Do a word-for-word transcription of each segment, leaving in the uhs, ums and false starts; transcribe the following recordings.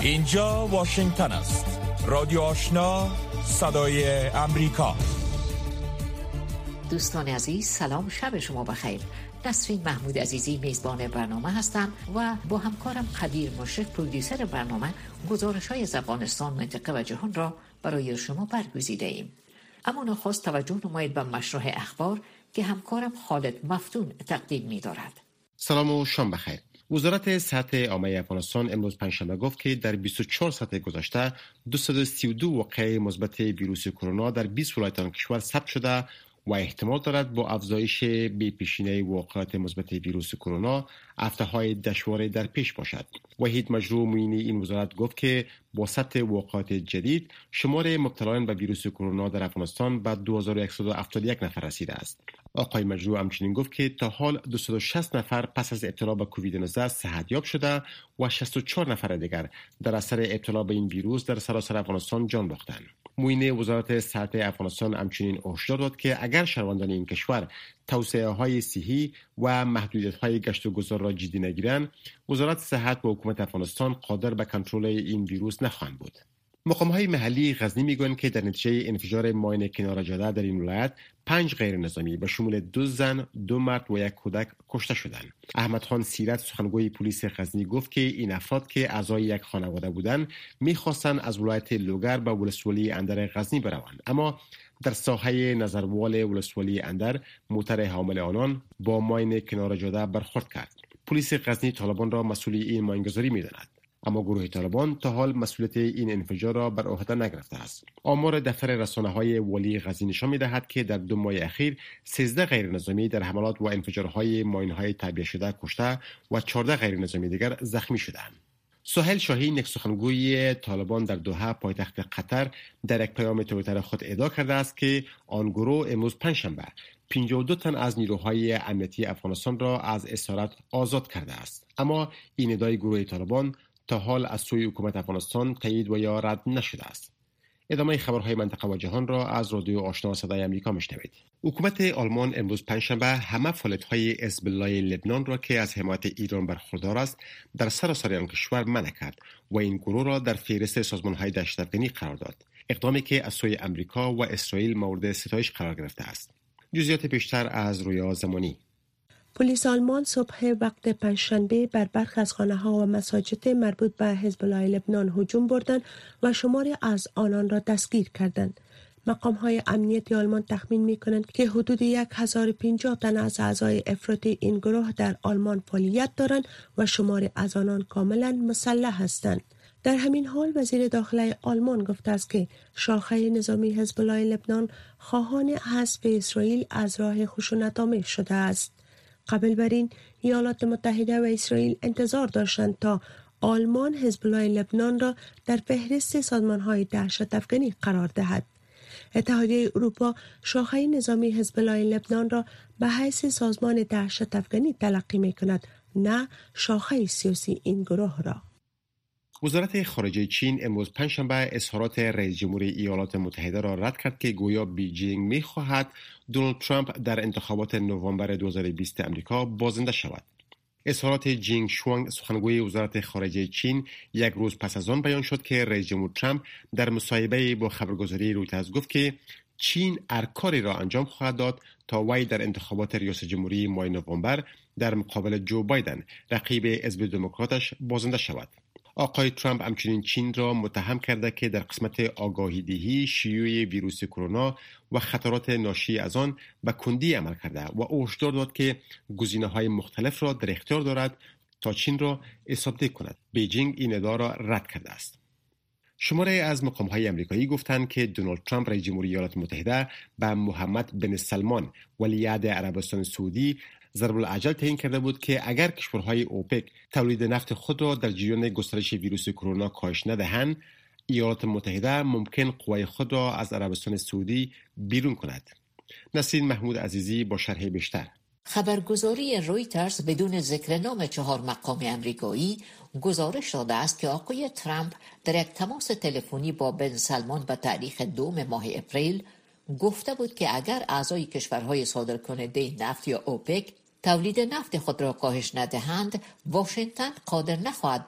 اینجا واشنگتن است. رادیو آشنا، صدای امریکا. دوستان عزیز، سلام، شب شما بخیر. نسرین محمود عزیزی میزبان برنامه هستم و با همکارم قدیر مشرف پرودیوسر برنامه گزارش‌های از افغانستان، منطقه و جهان را برای شما برگزیده ایم. اما نخست توجه نمایید به مشروع اخبار که همکارم خالد مفتون تقدیم می‌دارد. سلام و شام بخیر. وزارت صحت عامه افغانستان امروز پنجشنبه گفت که در بیست و چهار ساعت گذشته دویست و سی و دو واقعه مثبت ویروس کرونا در بیست ولایت آن کشور ثبت شده و احتمال دارد با افزایش بی پیشینه واقعات مثبت ویروس کرونا هفته‌های دشوار در پیش باشد. وحید مجروح معین این وزارت گفت که با سطح واقعات جدید شمار مبتلایان به ویروس کرونا در افغانستان به دو هزار و صد و هفتاد و یک نفر رسیده است. آقای مجروح همچنین گفت که تا حال دویست و شصت نفر پس از ابتلا به کووید نوزده صحتیاب شده و شصت و چهار نفر دیگر در اثر ابتلا به این ویروس در سراسر افغانستان جان باختند. معین وزارت صحت افغانستان همچنین هشدار داد که اگر شهروندان این کشور توصیه‌های صحی و محدودیت‌های گشت و گذار را جدی نگیرند، وزارت صحت و حکومت افغانستان قادر به کنترل این ویروس نخواهند بود. مقام‌های محلی غزنی میگویند که در نتیجه انفجار ماین کنار جاده در این ولایت پنج غیر نظامی به شمول دو زن، دو مرد و یک کودک کشته شدند. احمد خان سیرت، سخنگوی پلیس غزنی، گفت که این افراد که اعضای یک خانواده بودند می‌خواستند از ولایت لوگر به ولسوالی اندر غزنی بروند، اما در ساحه نظروال ولسوالی اندر موتر حامل آنان با ماین کنار جاده برخورد کرد. پلیس غزنی طالبان را مسئول این ماینگذاری می‌داند، اما گروه طالبان تا حال مسئولیت این انفجار را بر عهده نگرفته است. آمار دفتر رسانه‌های والی غزنی نشان می‌دهد که در دو ماه اخیر سیزده غیر نظامی در حملات و انفجارهای ماین‌های تعبیه شده کشته و چهارده غیر نظامی دیگر زخمی شدند. سهیل شاهین، یک سخنگوی طالبان در دوحه پایتخت قطر، در یک پیام توییتر خود ادعا کرده است که آن گروه امروز پنجشنبه پنجاه و دو تن از نیروهای امنیتی افغانستان را از اسارت آزاد کرده است، اما این ادعای گروه طالبان تا حال از سوی حکومت افغانستان تایید و یا رد نشده است. ادامه خبرهای منطقه و جهان را از رادیو آشنا صدای آمریکا میشنوید. حکومت آلمان امروز پنجشنبه همه فعالیت‌های حزب الله لبنان را که از حمایت ایران برخوردار است در سراسر آن کشور منع کرد و این گروه را در فهرست سازمان‌های دهشت‌افغانی قرار داد، اقدامی که از سوی آمریکا و اسرائیل مورد ستایش قرار گرفته است. جزئیات بیشتر از رویا زمانی. پلیس آلمان صبح وقت پنجشنبه بر برخی از خانه‌ها و مساجد مربوط به حزب الله لبنان هجوم بردند و شماری از آنان را دستگیر کردند. مقام‌های امنیتی آلمان تخمین می‌کنند که حدود هزار و پنجاه تن از اعضای افراطی این گروه در آلمان فعالیت دارند و شماری از آنان کاملا مسلح هستند. در همین حال وزیر داخله آلمان گفته است که شاخه نظامی حزب الله لبنان خواهان حذف اسرائیل از راه خشونت‌آمیز شده است. قبل بر این ایالات متحده و اسرائیل انتظار داشتند تا آلمان حزب الله لبنان را در فهرست سازمان‌های دهشت افغانی قرار دهد. اتحادیه اروپا شاخه نظامی حزب الله لبنان را به حیث سازمان دهشت افغانی تلقی می‌کند، نه شاخه سیاسی این گروه را. وزارت خارجه چین امروز پنجشنبه اظهارات رئیس جمهوری ایالات متحده را رد کرد که گویا بیجینگ می‌خواهد دونالد ترامپ در انتخابات نوامبر دو هزار و بیست آمریکا بازنده شود. اظهارات جینگ شوانگ، سخنگوی وزارت خارجه چین، یک روز پس از آن بیان شد که رئیس جمهور ترامپ در مصاحبه با خبرگزاری رویترز گفت که چین هر کاری را انجام خواهد داد تا وی در انتخابات ریاست جمهوری ماه نوامبر در مقابل جو بایدن، رقیب حزب دموکراتش، بازنده شود. آقای ترامپ همچنین چین را متهم کرده که در قسمت آگاهی دهی شیوع ویروس کرونا و خطرات ناشی از آن به کندی عمل کرده و هشدار داد که گزینه‌های مختلف را در اختیار دارد تا چین را اصابت کند. بیجینگ این ادعا را رد کرده است. شماره از مقام‌های آمریکایی گفتند که دونالد ترامپ رئیس جمهوری ایالات متحده به محمد بن سلمان ولیعهد عربستان سعودی ضرب العجل تعیین کرده بود که اگر کشورهای اوپک تولید نفت خود را در جریان گسترش ویروس کرونا کاهش ندهند، ایالات متحده ممکن قوای خود را از عربستان سعودی بیرون کند. نسرین محمود عزیزی با شرح بیشتر. خبرگزاری رویترز بدون ذکر نام چهار مقام امریکایی گزارش داده است که آقای ترامپ در یک تماس تلفنی با بن سلمان به تاریخ دوم ماه اپریل گفته بود که اگر اعضای کشورهای صادرکننده نفت یا اوپک تولید نفت خود را کاهش ندهند، واشنگتن قادر نخواهد بود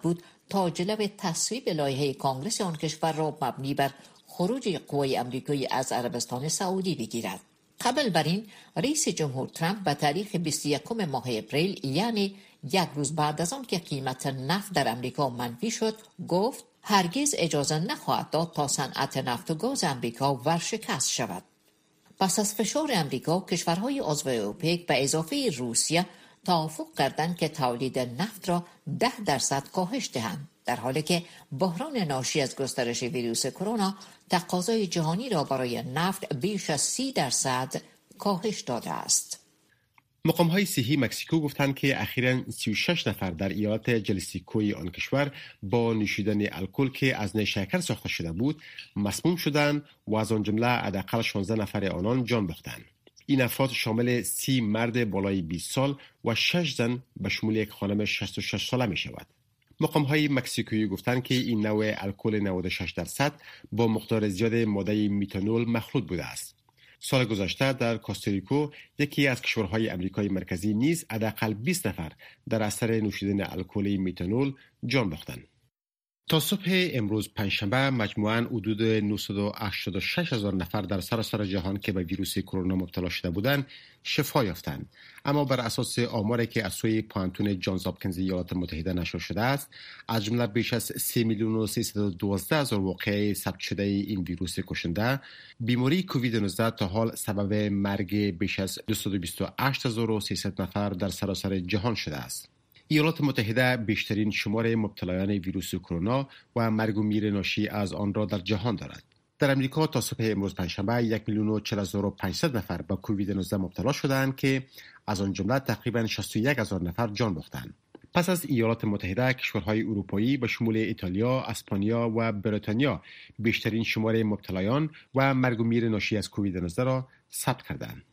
تا جلو تصویب لایحه کانگرس آن کشور را مبنی بر خروج قوای امریکایی از عربستان سعودی بگیرد. قبل بر این رئیس جمهور ترامپ به تاریخ بیست و یکم ماه اپریل، یعنی یک روز بعد از آن که قیمت نفت در امریکا منفی شد، گفت هرگز اجازه نخواهد داد تا صنعت نفت و گاز امریکا ورشکست شود. پس از فشار امریکا، کشورهای عضو اوپک به اضافه روسیه توافق کردند که تولید نفت را ده درصد کاهش دهند، در حالی که بحران ناشی از گسترش ویروس کرونا تقاضای جهانی را برای نفت بیش از سی درصد کاهش داده است. مقام‌های صحی مکزیکو گفتند که اخیراً سی و شش نفر در ایالت جلیسیکوی آن کشور با نوشیدن الکل که از نیشکر ساخته شده بود مسموم شدند و از آن جمله حداقل شانزده نفر آنان جان باختند. این افراد شامل سی مرد بالای بیست سال و شش زن به شمول یک خانم شصت و شش ساله می شود. مقام‌های مکزیکویی گفتند که این نوع الکل نود و شش درصد با مقدار زیاد ماده میتانول مخلوط بوده است. سال گذشته در کوستاریکا، یکی از کشورهای آمریکای مرکزی، نیز حداقل بیست نفر در اثر نوشیدن الکل میتانول جان باختند. تا صبح امروز پنجشنبه مجموعاً حدود نهصد و هشتاد و شش هزار نفر در سراسر جهان که به ویروس کرونا مبتلا شده بودند شفا یافتند، اما بر اساس آماری که از سوی پانتون جانز هاپکینز ایالات متحده نشر شده است، از جمله بیش از سه میلیون و سیصد و دوازده هزار واقعه ثبت شده این ویروس کشنده، بیماری کووید نوزده تا حال سبب مرگ بیش از دویست و بیست و هشت هزار و سیصد نفر در سراسر جهان شده است. ایالات متحده بیشترین شمار مبتلایان ویروس کرونا و مرگ و میر ناشی از آن را در جهان دارد. در امریکا تا صبح امروز پنجشنبه یک میلیون و چهل هزار و پانصد نفر به کووید نوزده مبتلا شدند که از آن جمله تقریباً شصت و یک هزار نفر جان باختند. پس از ایالات متحده، کشورهای اروپایی به شمول ایتالیا، اسپانیا و بریتانیا بیشترین شمار مبتلایان و مرگ و میر ناشی از کووید نوزده را ثبت کردند.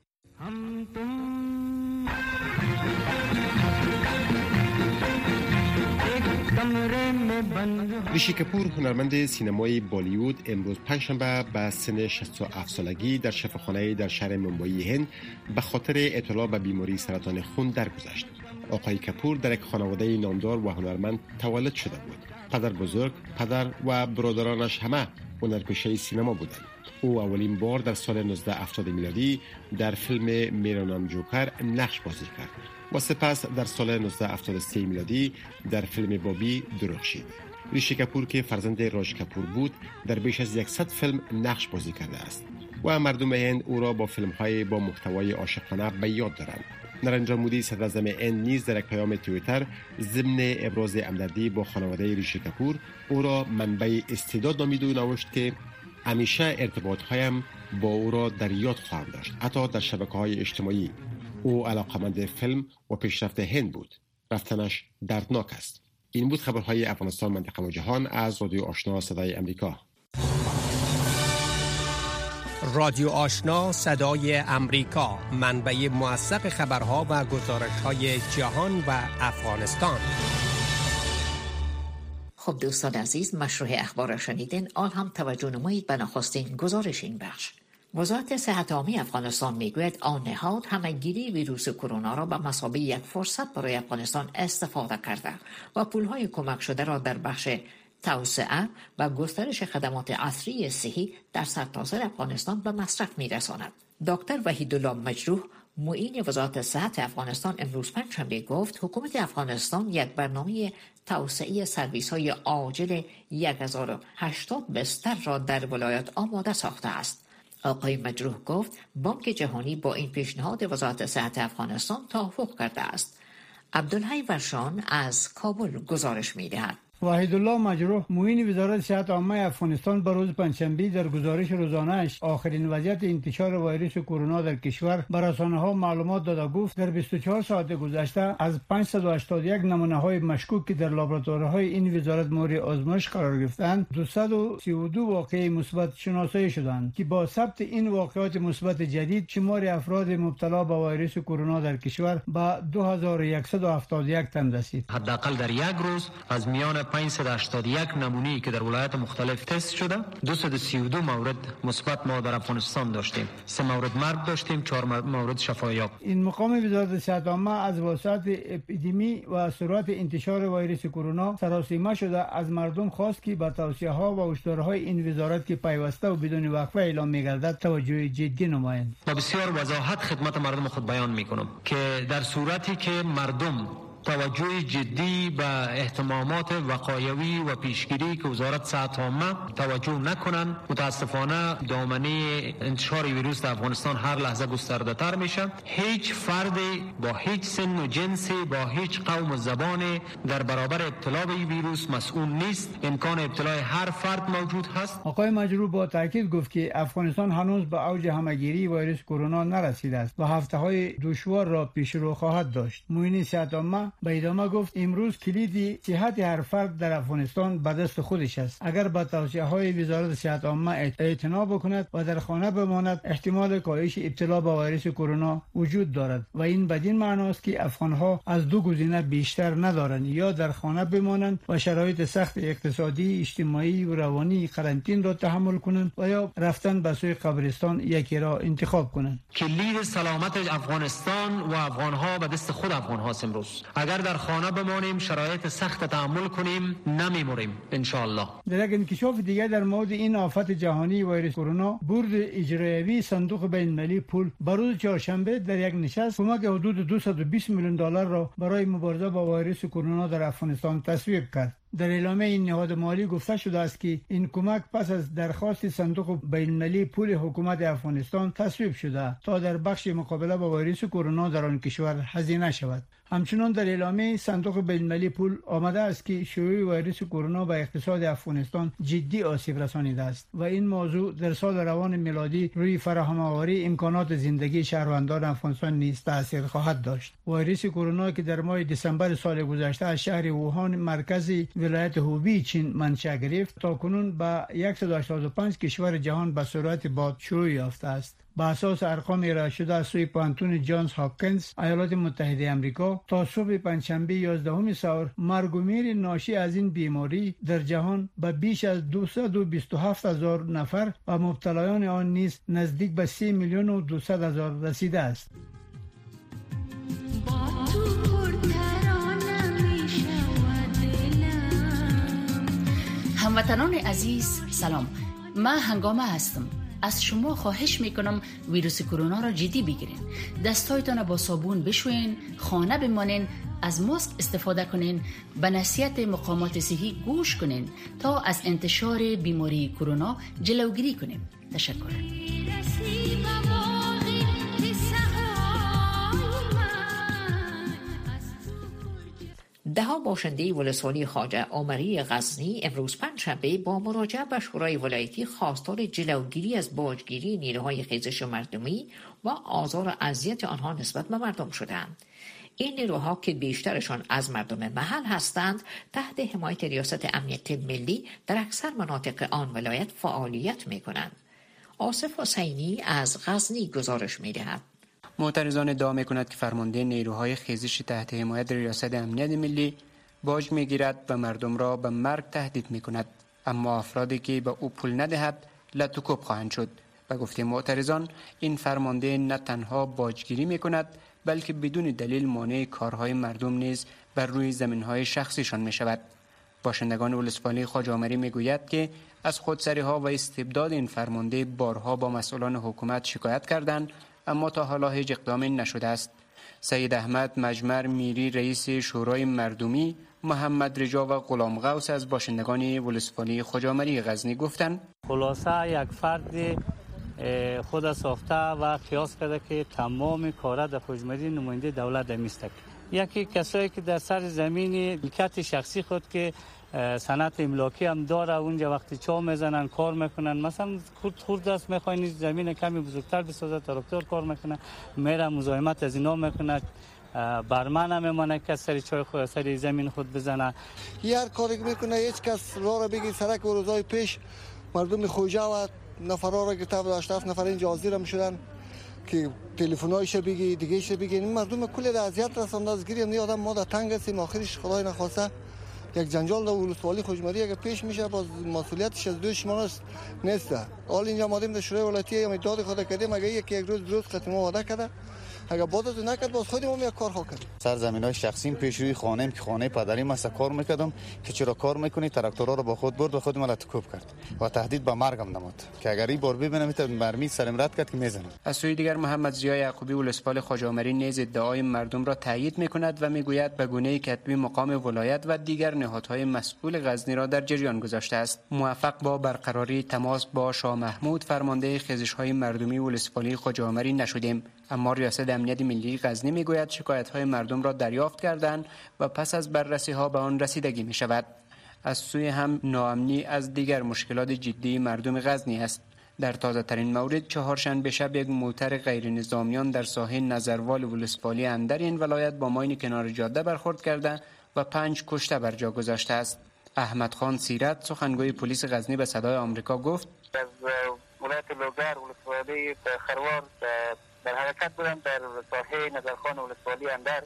ریشی کپور، هنرمند سینمای بالیوود، امروز پنجشنبه به سن شصت و هفت سالگی در شفاخانه در شهر ممبئی هند به خاطر ابتلا به بیماری سرطان خون درگذشت. آقای کپور در یک خانواده نامدار و هنرمند تولد شده بود. پدر بزرگ، پدر و برادرانش همه هنرپیشه سینما بودند. او اولین بار در سال نوزده هفتاد میلادی در فیلم میرا نام جوکر نقش بازی کرد و سپس در سال نوزده هفتاد و سه میلادی در فیلم بابی درخشید. ریشی کپور که فرزند راج کپور بود، در بیش از صد فیلم نقش بازی کرده است و مردم هند او را با فیلم‌های با محتوای عاشقانه به یاد دارند. نریندرا مودی، صدر اعظم هند، نیز در یک پیام توییتر ضمن ابراز همدردی با خانواده ریشی کپور او را منبع استعداد نامید و نوشت که همیشه ارتباط‌هایم با او را در یاد خواهم داشت، حتی در شبکه‌های اجتماعی. او علاقمند فیلم و پیشرفت هند بود. رفتنش دردناک است. این بود خبرهای افغانستان، منطقه و جهان از رادیو آشنا صدای امریکا. رادیو آشنا صدای امریکا، منبع موثق خبرها و گزارش‌های جهان و افغانستان. خب دوستان عزیز، مشروع اخبار را شنیدین. آن هم توجه نمایید به نخستین گزارش این بخش. وزارت صحت عامه افغانستان میگوید آن نهاد همه‌گیری ویروس کرونا را به مثابه یک فرصت برای افغانستان استفاده کرده و پولهای کمک شده را در بخش توسعه و گسترش خدمات عصری صحی در سرتاسر افغانستان به مصرف میرساند. دکتر وحیدالله مجروح، معین وزارت صحت افغانستان، امروز پنجشنبه گفت حکومت افغانستان یک برنامه توسعه سرویس‌های عاجل هزار و هشتاد بستر را در ولایت آماده ساخته است. آقای مجروح گفت بانک جهانی با این پیشنهاد وزارت صحت افغانستان توافق کرده است. عبدالحی ورشان از کابل گزارش می‌دهد. وحیدالله مجروح، معین وزارت صحت عامه افغانستان، به روز پنجشنبه در گزارش روزانه‌اش آخرین وضعیت انتشار ویروس کرونا در کشور به رسانه‌ها معلومات داده گفت در بیست و چهار ساعت گذشته از پانصد و هشتاد و یک نمونه‌های مشکوک که در لابراتوارهای این وزارت مورد آزمایش قرار گرفتند، دویست و سی و دو واقعه مثبت شناسایی شدند که با ثبت این واقعات مثبت جدید شمار افراد مبتلا به ویروس کرونا در کشور به دو هزار و صد و هفتاد و یک تن رسید. حداقل در یک روز از میان پانصد و هشتاد و یک نمونه‌ای که در ولایات مختلف تست شده، دویست و سی و دو مورد مثبت ما در افغانستان داشتیم، سه مورد مرگ داشتیم، چهار مورد شفایاب. این مقام وزارت صحت عامه از وسعت اپیدمی و سرعت انتشار ویروس کرونا سراسیمه شده از مردم خواست که به توصیه‌ها و هشدارهای این وزارت که پیوسته و بدون وقفه اعلام می‌گردد توجه جدی نمایند. با بسیار وضاحت خدمت مردم خود بیان می‌کنم که در صورتی که مردم توجه جدی به اهتمامات وقایوی و پیشگیری که وزارت صحت عامه توجه نکنند، متاسفانه دامنه انتشار ویروس در افغانستان هر لحظه گسترده تر میشه. هیچ فرد با هیچ سن و جنسی، با هیچ قوم و زبان در برابر ابتلا به این ویروس مسئول نیست. امکان ابتلای هر فرد موجود هست. آقای مجروح با تاکید گفت که افغانستان هنوز به اوج همهگیری ویروس کرونا نرسیده است و هفته‌های دشوار را پیش رو خواهد داشت. معین صحت عامه به ادامه گفت امروز کلید صحت هر فرد در افغانستان به دست خودش است. اگر به توصیه‌های وزارت صحت عامه اعتنا بکند و در خانه بماند، احتمال کاهش ابتلا به ویروس کرونا وجود دارد و این بدین معناست که افغان‌ها از دو گزینه بیشتر ندارند: یا در خانه بمانند و شرایط سخت اقتصادی، اجتماعی و روانی قرنطینه را تحمل کنند و یا رفتن به سوی قبرستان یکی را انتخاب کنند. کلید سلامت افغانستان و افغان‌ها به دست خود افغان‌هاست. امروز اگر در خانه بمانیم، شرایط سخت تحمل کنیم، نمیموریم ان شاء الله. در یک انکشاف دیگر در مورد این آفت جهانی ویروس کرونا، بورد اجرایی صندوق بین‌المللی پول بروز چهارشنبه در یک نشست کمک حدود دویست و بیست میلیون دلار را برای مبارزه با ویروس کرونا در افغانستان تصویب کرد. در اعلامیه این نهاد مالی گفته شده است که این کمک پس از درخواست صندوق بین‌المللی پول حکومت افغانستان تصویب شده تا در بخش مقابله با ویروس کرونا در آن کشور هزینه شود. همچنان در اعلامیه صندوق بین‌المللی پول آمده است که شیوع ویروس کرونا به اقتصاد افغانستان جدی آسیب رسانیده است و این موضوع در سال روان میلادی روی فراهم‌آوری امکانات زندگی شهروندان افغانستان نیز تاثیر خواهد داشت. ویروس کرونا که در ماه دسامبر سال گذشته از شهر ووهان مرکز ولایت هوبی چین منشأ گرفت، تا کنون به صد و هشتاد و پنج کشور جهان به صورت باد شیوع یافته است. با اساس ارقام ارائه شده از سوی پانتون جانز هاپکینز ایالات متحده آمریکا، تا صبح پنجشنبه یازدهم سحر مرگ و میر ناشی از این بیماری در جهان به بیش از دویست و بیست و هفت هزار نفر و مبتلایان آن نیز نزدیک به سه میلیون و دویست هزار رسیده است. هموطنان عزیز سلام، من هنگامه هستم. از شما خواهش میکنم ویروس کرونا را جدی بگیرین. دستایتان با صابون بشوین، خانه بمانین، از ماسک استفاده کنین، به نصیحت مقامات صحی گوش کنین تا از انتشار بیماری کرونا جلوگیری کنیم. تشکر. دهها باشنده ولسوالی خواجه عمری غزنی امروز پنجشنبه با مراجعه به شورای ولایتی خواستار جلوگیری از باجگیری نیروهای خیزش مردمی و آزار و اذیت آنها نسبت به مردم شدند. این نیروها که بیشترشان از مردم محل هستند، تحت حمایت ریاست امنیت ملی در اکثر مناطق آن ولایت فعالیت می‌کنند. آصف حسینی از غزنی گزارش می‌دهد. معترضان ادعا می‌کند که فرمانده نیروهای خیزش تحت حمایت ریاست امنیت ملی باج می‌گیرد و مردم را به مرگ تهدید می‌کند، اما افرادی که به او پول ندهد لطوکوب خواهند شد. و گفته معترضان این فرمانده نه تنها باجگیری می‌کند بلکه بدون دلیل مانع کارهای مردم نیز بر روی زمین‌های شخصیشان می‌شود. باشندگان ولسوالی خواجه عمری می‌گوید که از خودسری‌ها و استبداد این فرمانده بارها با مسئولان حکومت شکایت کردند، اما تا حالا هیچ اقدامی نشده است. سید احمد مجمر میری رئیس شورای مردمی، محمد رجا و غلام غوث از باشندگان ولسوالی خواجه عمری غزنی گفتند خلاصه یک فرد خود ساخته و قیاس کرده که تمام کارا در خواجه نماینده دولت میست. یکی کسایی که در سر زمین ملکیت شخصی خود که صنعت املاکی هم داره، اونجا وقتی چا میزنن کار میکنن، مثلا خود خورد دست میخواین زمین کمی بزرگتر بسازه، تراکتور کار میکنه، میره مزاحمت از اینا میکنه، برمن هم میمانه که سری چای خود سری زمین خود بزنه. هر کاری میکنه هیچ کس راه را بگی سرک و روزای پیش مردم خوجه و نفرا را گرفته داشته هفت نفر اینجا حاضر میشدن که تلفنایش بگی دیگهش بگی. این مردم کل اذیت رسونده از گیری. این آدم ما در تنگ هستیم، آخرش خدای نخواسته یک جنجال در ولسوالی خوجمری اگه پیش میشه باز مسئولیتش از دوش ما نیست. حال اینجا مادیم در شورای ولایتی هم داد خود کردیم اگه یک یک روز درست ختم وعده کرده اگه بادت نکرد باز خودم هم یک کار خو کردیم. سرزمینای شخصیم پیش روی خانه‌ام که خانه پدریم است کار میکردم که چرا کار میکنی تراکتورها رو با خود برد و خود من تکوب کرد و تهدید به مرگم نمود که اگر این بار ببینم تا مرمی سرم رد کرد که میزنم. از سوی دیگر محمد ضیا یعقوبی ولسوال خواجه‌آمری نیز ادعای مردم را تایید میکند و میگوید به گونه‌ای کتبی مقام ولایت و دیگر نهادهای مسئول غزنی را در جریان گذاشته است. موفق با برقراری تماس با شاه محمود فرمانده خیزش‌های مردمی ولسوالی خواجه‌آمری نشدیم، اما ریاست امنیت ملی غزنی میگوید شکایت‌های مردم را دریافت کردند و پس از بررسی‌ها به آن رسیدگی می‌شود. از سوی هم ناامنی از دیگر مشکلات جدی مردم غزنی است. در تازه ترین مورد چهارشنبه شب یک موتر غیر نظامیان در ساحه نظروال ولسوالی اندر این ولایت با ماین کنار جاده برخورد کرده و پنج کشته بر جا گذاشته است. احمد خان سیرت سخنگوی پلیس غزنی به صدای آمریکا گفت از ولایت لوگر ولسوالی خروار در حرکت بودم در ساحه نظرخان ولسوالی اندر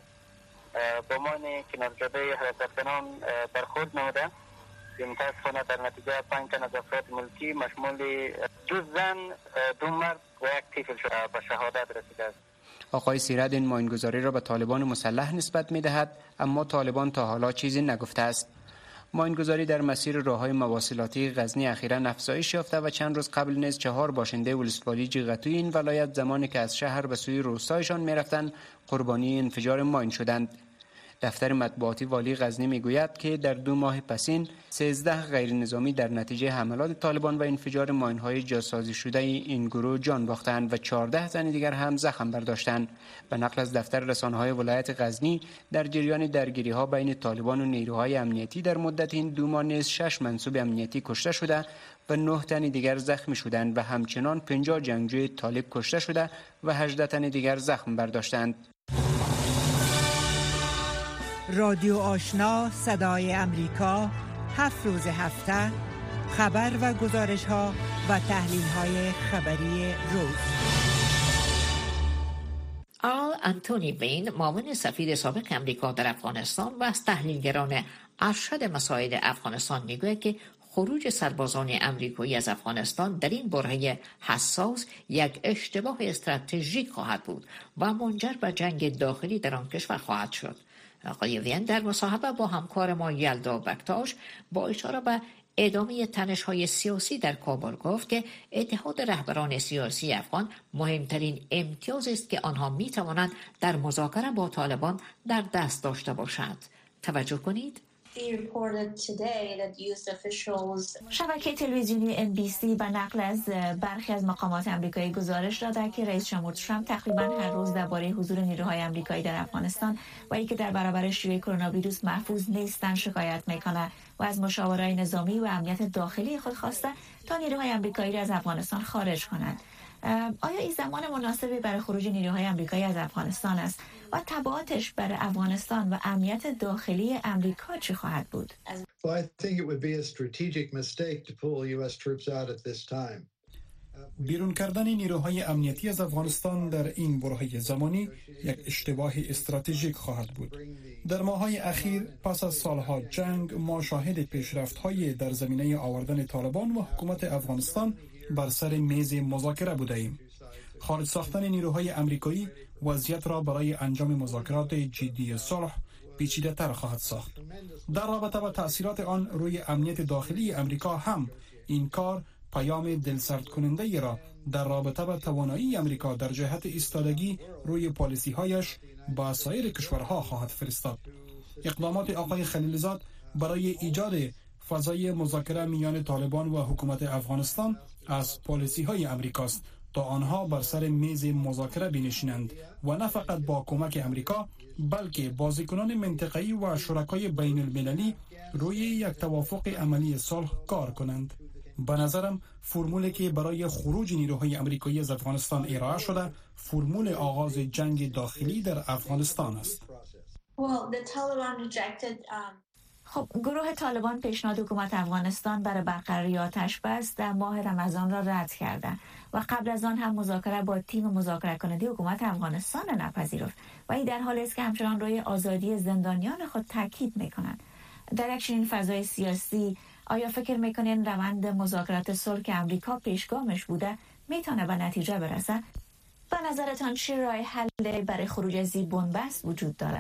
با ماین کنار جاده حرکت کنان برخورد نموده که متاسفانه در نتیجه پنج تن از افراد ملکی مشمول دو زن دو مرد و یک طفل شده به شهادت رسیده است. آقای سیرت این ماینگذاری را به طالبان مسلح نسبت می‌دهد، اما طالبان تا حالا چیزی نگفته است. ماینگذاری در مسیر راه‌های مواصلاتی غزنی اخیراً افزایش یافته و چند روز قبل نیز چهار باشنده ولسوالی جیغتوی این ولایت زمانی که از شهر به سوی روستایشان می‌رفتند قربانی انفجار ماین شدند. دفتر مطبوعاتی والی غزنی میگوید که در دو ماه پسین سیزده غیر نظامی در نتیجه حملات طالبان و انفجار ماین‌های جاسازی شده این گروه جان باختند و چهارده زن دیگر هم زخم برداشتند. به نقل از دفتر رسانه‌های ولایت غزنی در جریان درگیری‌ها بین طالبان و نیروهای امنیتی در مدت این دو ماه نیز شش منصوب امنیتی کشته شده و نه تن دیگر زخمی شدند و همچنان پنجاه جنگجوی طالب کشته شده و هجده تن دیگر زخم برداشتند. رادیو آشنا صدای امریکا هفت روز هفته خبر و گزارش ها و تحلیل های خبری روز. آل انتونی بین معاون سفیر سابق امریکا در افغانستان و از تحلیلگران ارشد مسائل افغانستان میگوید که خروج سربازان امریکایی از افغانستان در این برهه حساس یک اشتباه استراتژیک خواهد بود و منجر به جنگ داخلی در آن کشور خواهد شد. آقای وین در مصاحبه با همکار ما یلدا بکتاش با اشاره به ادامه تنش‌های سیاسی در کابل گفت که اتحاد رهبران سیاسی افغان مهمترین امتیاز است که آنها می‌توانند در مذاکره با طالبان در دست داشته باشند. توجه کنید. شبکه تلویزیونی ام بی سی به نقل از برخی از مقامات آمریکایی گزارش داده که رئیس جمهور ترامپ تقریبا هر روز درباره حضور نیروهای آمریکایی در افغانستان و اینکه در برابر شیوع کرونا ویروس محفوظ نیستند شکایت میکنه و از مشاورای نظامی و امنیت داخلی خود خواسته تا نیروهای آمریکایی را از افغانستان خارج کنند. آیا این زمان مناسبی برای خروج نیروهای آمریکایی از افغانستان است و تبعاتش برای افغانستان و امنیت داخلی امریکا چه خواهد بود؟ بیرون کردن نیروهای امنیتی از افغانستان در این برهه زمانی یک اشتباه استراتژیک خواهد بود. در ماه‌های اخیر پس از سالها جنگ ما شاهد پیشرفت‌های در زمینه آوردن طالبان و حکومت افغانستان بر سر میز مذاکره بوده ایم. خارج ساختن نیروهای امریکایی وضعیت را برای انجام مذاکرات جدی صلح پیچیده تر خواهد ساخت. در رابطه با تأثیرات آن روی امنیت داخلی امریکا هم این کار پیام دلسرد کننده ای را در رابطه با توانایی امریکا در جهت ایستادگی روی پالیسی هایش با سایر کشورها خواهد فرستاد. اقدامات آقای خلیلزاد برای ایجاد فضای مذاکره میان طالبان و حکومت افغانستان از پالیسی های امریکاست تا آنها بر سر میز مذاکره بنشینند و نه فقط با کمک امریکا بلکه بازیکنان منطقه‌ای و شرکای بین المللی روی یک توافق عملی صلح کار کنند. به نظرم فرمولی که برای خروج نیروهای امریکایی از افغانستان ارائه شده فرمول آغاز جنگ داخلی در افغانستان است. خب گروه طالبان پیشنهاد حکومت افغانستان برای برقراری آتش بس در ماه رمضان را رد کرده و قبل از آن هم مذاکره با تیم مذاکره کننده حکومت افغانستان نپذیرفت و این در حالی است که همچنان روی آزادی زندانیان خود تاکید میکنند. در یک چنین فضای سیاسی آیا فکر میکنین روند مذاکرات صلح که امریکا پیشگامش بوده میتونه به نتیجه برسه؟ به نظرتان چه راه حل برای خروج از این بنبست وجود داره؟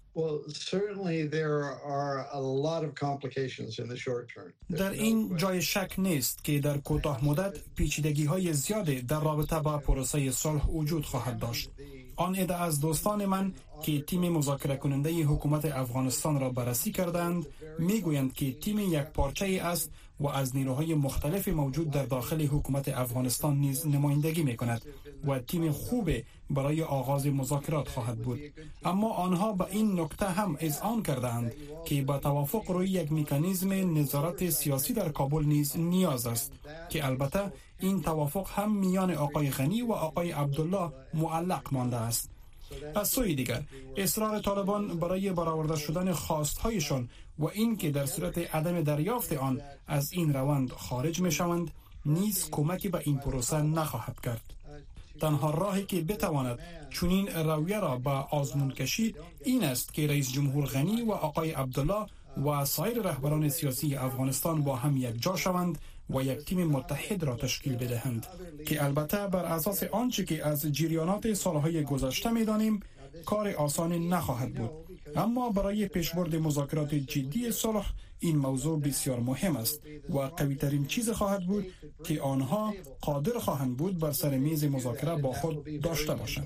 در این جای شک نیست که در کوتاه مدت پیچیدگی‌های زیادی در رابطه با پروسه صلح وجود خواهد داشت. آن عده از دوستان من که تیم مذاکره کننده حکومت افغانستان را بررسی کردند میگویند که تیم یک پارچه ای است و از نیروهای مختلف موجود در داخل حکومت افغانستان نیز نمایندگی میکند و تیم خوب برای آغاز مذاکرات خواهد بود. اما آنها به این نکته هم اذعان کردند که با توافق روی یک مکانیزم نظارت سیاسی در کابل نیز نیاز است که البته این توافق هم میان آقای غنی و آقای عبدالله معلق مانده است. از سوی دیگر اصرار طالبان برای برآورده شدن خواستهایشان و این که در صورت عدم دریافت آن از این روند خارج می شوند نیز کمکی به این پروسه نخواهد کرد. تنها راهی که بتواند چنین رویه را به آزمون کشید این است که رئیس جمهور غنی و آقای عبدالله و سایر رهبران سیاسی افغانستان با هم یک جا شوند و یک تیم متحد را تشکیل بدهند که البته بر اساس آنچه که از جریانات سالهای گذشته می‌دانیم کار آسانی نخواهد بود. اما برای پیشبرد مذاکرات جدی صلح این موضوع بسیار مهم است و قوی‌ترین چیز خواهد بود که آنها قادر خواهند بود بر سر میز مذاکره با خود داشته باشند.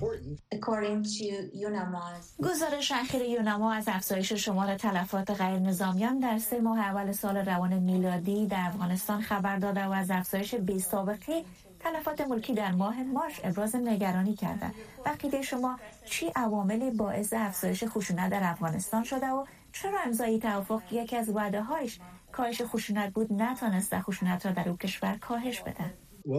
گزارش اخیر یونما از افزایش شمار تلفات غیر نظامیان در سه ماه اول سال روان میلادی در افغانستان خبر داده و از افزایش بی سابقه تلفات ملکی در ماه مارس ابراز نگرانی کرده. بقیده شما چی عواملی باعث افزایش خشونت در افغانستان شده و چرا امضای توافق یکی از وعده‌هایش کاهش خشونت بود نتونسته خشونت را در او کشور کاهش بده؟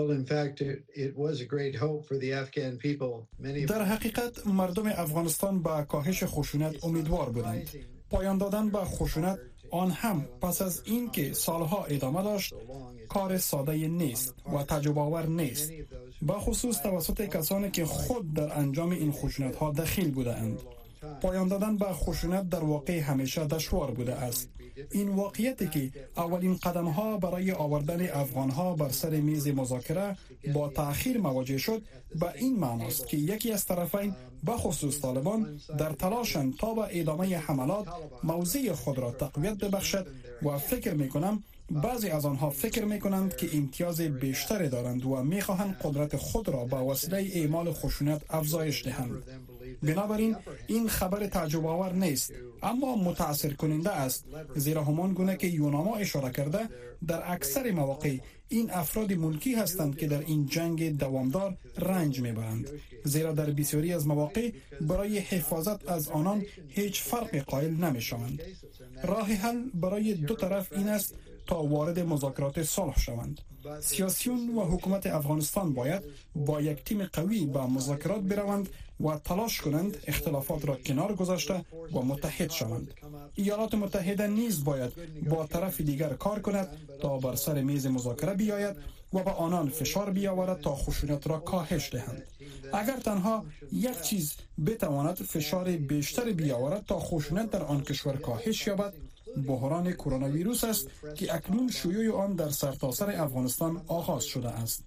در حقیقت مردم افغانستان به کاهش خشونت امیدوار بودند. پایان دادن به خشونت آن هم پس از این که سالها ادامه داشت کار ساده نیست و تجربه آور نیست، به خصوص توسط کسانی که خود در انجام این خشونت ها دخیل بوده اند. پایان دادن به خشونت در واقع همیشه دشوار بوده است. این واقعیتی که اولین قدم ها برای آوردن افغان ها بر سر میز مذاکره با تأخیر مواجه شد به این معناست که یکی از طرفین به خصوص طالبان در تلاشند تا به ادامه حملات موضع خود را تقویت ببخشد و فکر میکنم بعضی از آنها فکر میکنند که امتیاز بیشتری دارند و میخواهند قدرت خود را با وسیله اعمال خشونت افزایش دهند. بنابراین این خبر تعجب آور نیست اما متاثر کننده است، زیرا همان گونه که یوناما اشاره کرده در اکثر مواقع این افراد ملکی هستند که در این جنگ دوامدار رنج میبرند، زیرا در بسیاری از مواقع برای حفاظت از آنان هیچ فرق قائل نمیشوند. راه حل برای دو طرف این است تا وارد مذاکرات صلح شوند. سیاسیون و حکومت افغانستان باید با یک تیم قوی به مذاکرات بروند و تلاش کنند اختلافات را کنار گذاشته و متحد شوند. ایالات متحده نیز باید با طرف دیگر کار کند تا بر سر میز مذاکره بیاید و به آنان فشار بیاورد تا خشونت را کاهش دهند. اگر تنها یک چیز بتواند فشار بیشتر بیاورد تا خشونت در آن کشور کاهش یابد، بحران کرونا ویروس است که اکنون شیوع آن در سرتاسر افغانستان آغاز شده است.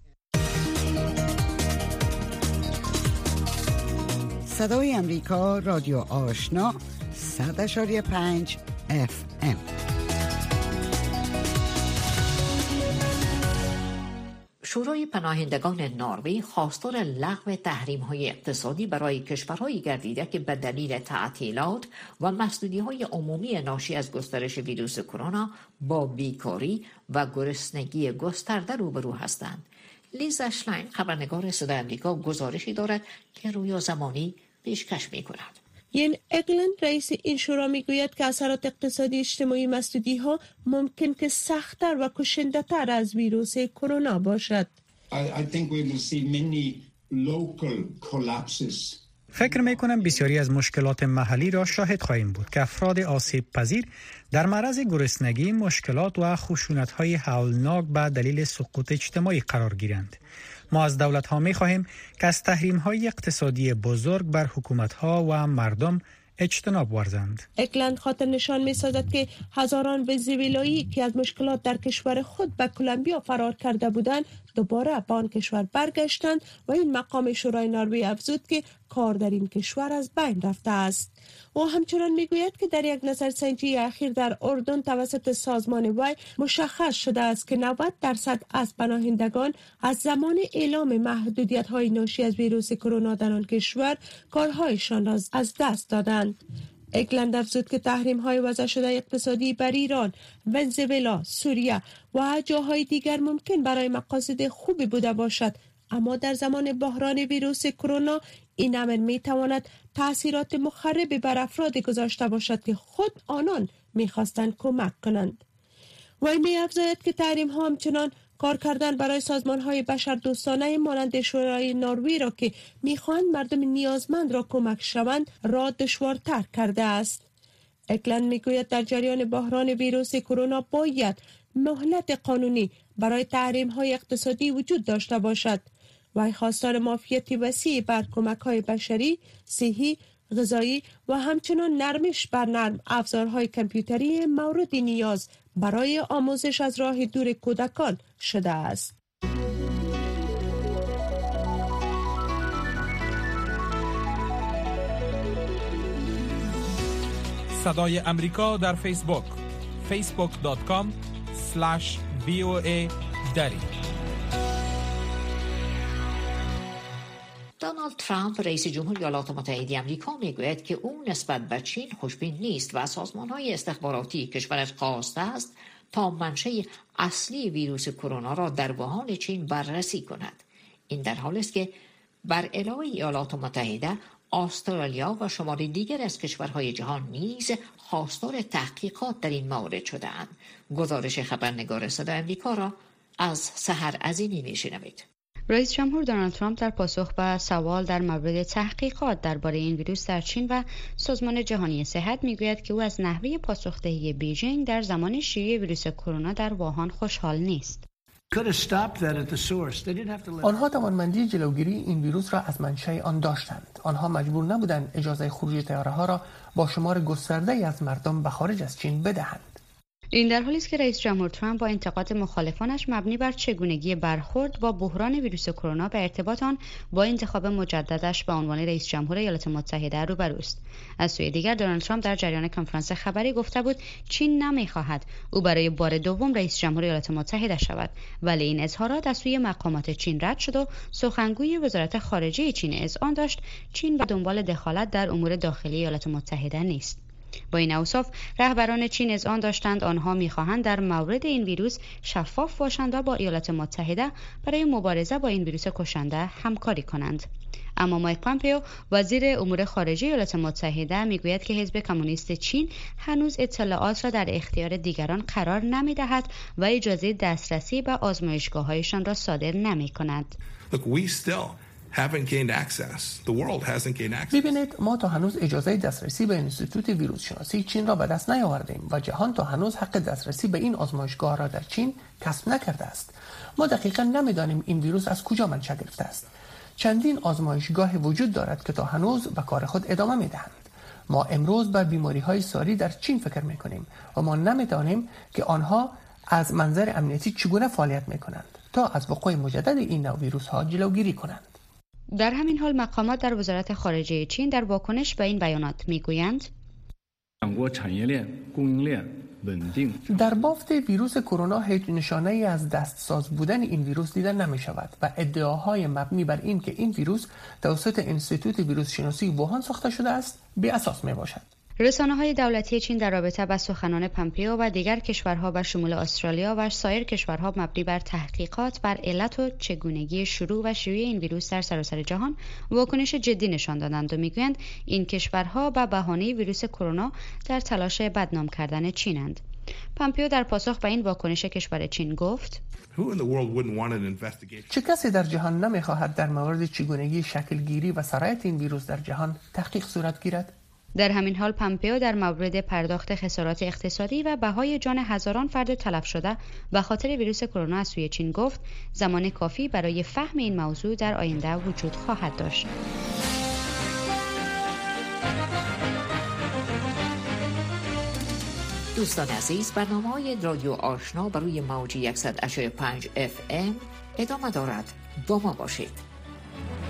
صدای امریکا، رادیو آشنا، صد اشاری پنج اف ام. شورای پناهندگان نروژ خواستار لغو تحریم‌های اقتصادی برای کشورهایی گردیده که به دلیل تعطیلات و مسدودی‌های عمومی ناشی از گسترش ویروس کرونا با بیکاری و گرسنگی گسترده روبرو هستند. لیزا شلاین خبرنگار صدای آمریکا گزارشی دارد که رویا زمانی پیشکش می‌کند. ین اگلند رئیس این شورا میگوید که اثرات اقتصادی اجتماعی مسدودی ها ممکن که سخت‌تر و کشنده‌تر از ویروس کرونا باشد. فکر می کنم بسیاری از مشکلات محلی را شاهد خواهیم بود که افراد آسیب پذیر در معرض گرسنگی، مشکلات و خشونت‌های هولناک به دلیل سقوط اجتماعی قرار گیرند. ما از دولت‌ها می‌خواهیم که از تحریم‌های اقتصادی بزرگ بر حکومت‌ها و مردم اجتناب ورزند. اکلند خاطر نشان می سازد که هزاران ونزوئلایی که از مشکلات در کشور خود به کلمبیا فرار کرده بودند دوباره به آن کشور برگشتند و این مقام شورای نروژ افزود که کار در این کشور از بین رفته است. او همچنان میگوید که در یک نظرسنجی اخیر در اردن توسط سازمان وی مشخص شده است که نود درصد از پناهندگان از زمان اعلام محدودیت‌های ناشی از ویروس کرونا در آن کشور کارهایشان را از دست دادند. اکلند افزود که تحریم‌های وضع شده اقتصادی بر ایران، ونزوئلا، سوریه و جاهای دیگر ممکن برای مقاصد خوبی بوده باشد، اما در زمان بحران ویروس کرونا این امر میتواند تأثیرات مخربی بر افراد گذاشته باشد که خود آنان میخواستند کمک کنند. وی می‌افزاید که تحریم ها همچنان کار کردن برای سازمان های بشردوستانه مانند شورای نروژ را که میخواهند مردم نیازمند را کمک شوند را دشوارتر کرده است. اکلند میگوید در جریان بحران ویروس کرونا باید مهلت قانونی برای تحریم های اقتصادی وجود داشته باشد. وی خواستار معافیت وسیع بر کمک های بشری، صحی، غذایی و همچنان نرمش بر نرم افزارهای کامپیوتری مورد نیاز برای آموزش از راه دور کودکان شده است. صدای امریکا در فیسبوک فیسبوک دات کام اسلش وی او ای دری. دونالد ترامپ رئیس جمهوری ایالات متحده آمریکا میگوید که او نسبت به چین خوشبین نیست و سازمان‌های استخباراتی کشورش خواسته است تا منشأ اصلی ویروس کرونا را در ووهان چین بررسی کند. این در حالی است که بر علاوه ایالات متحده، استرالیا و شمار دیگر از کشورهای جهان نیز خواستار تحقیقات در این مورد شده‌اند. گزارش خبرنگار صدای آمریکا را از سحر عظیمی می‌شنوید. رئیس جمهور دونالد ترامپ در پاسخ به سوال در مورد تحقیقات درباره این ویروس در چین و سازمان جهانی صحت میگوید که او از نحوه پاسخدهی بیجینگ در زمان شیوع ویروس کرونا در ووهان خوشحال نیست. آنها توانمندی جلوگیری این ویروس را از منشأ آن داشتند. آنها مجبور نبودند اجازه خروج طیاره‌ها را با شمار گسترده‌ای از مردم به خارج از چین بدهند. این در حالی است که رئیس جمهور ترامپ با انتقاد مخالفانش مبنی بر چگونگی برخورد با بحران ویروس کرونا به ارتباط آن با انتخاب مجددش به عنوان رئیس جمهور ایالات متحده روبروست. از سوی دیگر دونالد ترامپ در جریان کنفرانس خبری گفته بود چین نمی‌خواهد او برای بار دوم رئیس جمهور ایالات متحده شود، ولی این اظهارات از سوی مقامات چین رد شد و سخنگوی وزارت خارجه چین اذعان داشت چین به دنبال دخالت در امور داخلی ایالات متحده نیست. با این اوصاف رهبران چین اذعان داشتند آنها می‌خواهند در مورد این ویروس شفاف باشند و با ایالات متحده برای مبارزه با این ویروس کشنده همکاری کنند. اما مایک پامپئو وزیر امور خارجه ایالات متحده میگوید که حزب کمونیست چین هنوز اطلاعات را در اختیار دیگران قرار نمی‌دهد و اجازه دسترسی به آزمایشگاه‌هایشان را صادر نمی‌کند. ببینید ما تا هنوز اجازه دسترسی به انستیتوت ویروس شناسی چین را به دست نیاوردیم و جهان تا هنوز حق دسترسی به این آزمایشگاه را در چین کسب نکرده است. ما دقیقاً نمی‌دانیم این ویروس از کجا منشأ گرفته است. چندین آزمایشگاه وجود دارد که تا هنوز به کار خود ادامه می‌دهند. ما امروز بر بیماری‌های ساری در چین فکر می‌کنیم و ما نمی‌دانیم که آنها از منظر امنیتی چگونه فعالیت می‌کنند تا از وقوع مجدد این نوع ویروس‌ها جلوگیری کنند. در همین حال مقامات در وزارت خارجه چین در واکنش به این بیانات میگویند در بافت ویروس کرونا هیچ نشانه ای از دستساز بودن این ویروس دیده نمی شود و ادعاهای مبنی بر این که این ویروس توسط انستیتوت ویروس شناسی ووهان ساخته شده است بی اساس می باشد. رسانه‌های دولتی چین در رابطه با سخنان پامپئو و دیگر کشورها به شمول استرالیا و سایر کشورها مبنی بر تحقیقات بر علت و چگونگی شروع و شیوع این ویروس در سراسر جهان واکنش جدی نشان دادند و میگویند این کشورها به بهانه ویروس کرونا در تلاش بدنام کردن چینند. پامپئو در پاسخ به این واکنش کشور چین گفت: چه کسی در جهان نمی‌خواهد در مورد چگونگی شکلگیری و سرایت این ویروس در جهان تحقیق صورت گیرد؟ در همین حال پامپئو در مورد پرداخت خسارات اقتصادی و بهای جان هزاران فرد تلف شده به خاطر ویروس کرونا از سوی چین گفت زمان کافی برای فهم این موضوع در آینده وجود خواهد داشت. دوستان عزیز، برنامه های رادیو آشنا بر روی موج صد و پنج اف ام ادامه دارد. با ما باشید.